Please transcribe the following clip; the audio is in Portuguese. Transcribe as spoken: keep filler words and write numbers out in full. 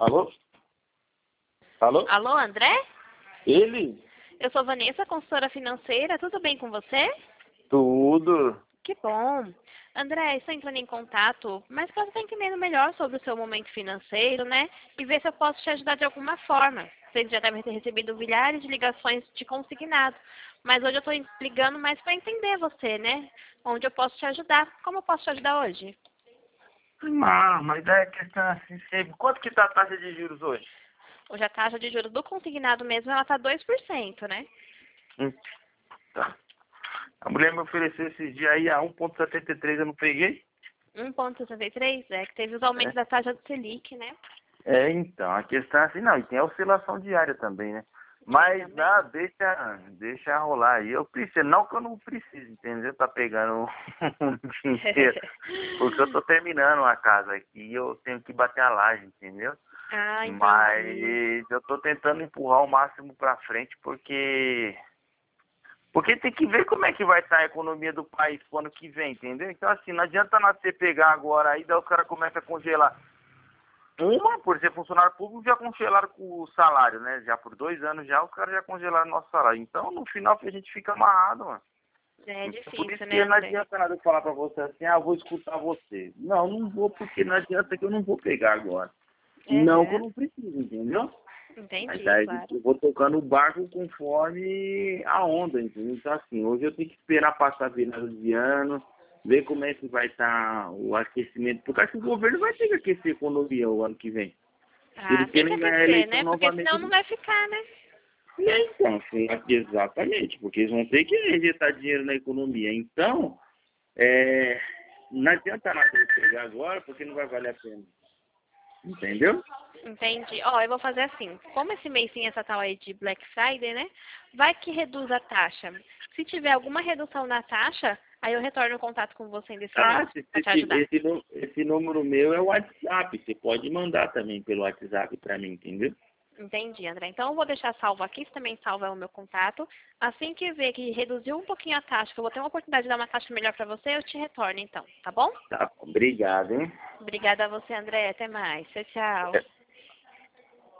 Alô? Alô? Alô, André? Ele? Eu sou Vanessa, consultora financeira. Tudo bem com você? Tudo. Que bom. André, estou entrando em contato, mas para estar entendendo melhor sobre o seu momento financeiro, né? E ver se eu posso te ajudar de alguma forma. Vocês já devem ter recebido milhares de ligações de consignado. Mas hoje eu estou ligando mais para entender você, né? Onde eu posso te ajudar. Como eu posso te ajudar hoje? Ah, mas é questão assim, sempre. Quanto que tá a taxa de juros hoje? Hoje a taxa de juros do consignado mesmo, ela está dois por cento, né? Hum, tá. A mulher me ofereceu esses dias aí a um vírgula setenta e três, eu não peguei. um vírgula sessenta e três, é que teve os aumentos É. da taxa do Selic, né? É, então, a questão é assim, não, e tem a oscilação diária também, né? Tem Mas, também. não, deixa, deixa rolar aí. Eu preciso, não que eu não preciso, entendeu? Tá pegando um dinheiro. Porque eu tô terminando a casa aqui e eu tenho que bater a laje, entendeu? Ah, entendi. Mas eu tô tentando empurrar o máximo pra frente porque porque tem que ver como é que vai estar a economia do país pro ano que vem, entendeu? Então assim, não adianta nada você pegar agora aí, daí o cara começa a congelar. Uma, por ser funcionário público, já congelaram com o salário, né? Já por dois anos já os caras já congelaram nosso salário. Então, no final, a gente fica amarrado, mano. É Então, por isso difícil, né, que não André? adianta nada eu falar pra você assim, ah, eu vou escutar você. Não, não vou, porque não adianta que eu não vou pegar agora. Não que eu Uhum. não preciso, entendeu? Mas Entendi, aí claro. eu vou tocando o barco conforme a onda, entendeu? Então assim, hoje eu tenho que esperar passar a virada de ano, ver como é que vai estar o aquecimento, porque acho que o governo vai ter que aquecer a economia o ano que vem. Se Ah, eles tem que querem ganhar a aquecer, eleição né? Porque novamente, senão não vai ficar, né? então, sim, exatamente, porque eles vão ter que injetar dinheiro na economia. Então, é, não adianta nada eu pegar agora, porque não vai valer a pena. Entendeu? Entendi. Ó, eu vou fazer assim. Como esse mês tem essa tal aí de Black Friday, né? Vai que reduz a taxa. Se tiver alguma redução na taxa, aí eu retorno o contato com você nesse mês Ah, se- para se- te se- ajudar. esse, nu- esse número meu é o WhatsApp. Você pode mandar também pelo WhatsApp para mim, entendeu? Entendi, André. Então eu vou deixar salvo aqui, você também salva o meu contato. Assim que ver que reduziu um pouquinho a taxa, que eu vou ter uma oportunidade de dar uma taxa melhor para você, eu te retorno então, tá bom? Tá bom. Obrigado, hein? Obrigada a você, André. Até mais. Tchau, tchau.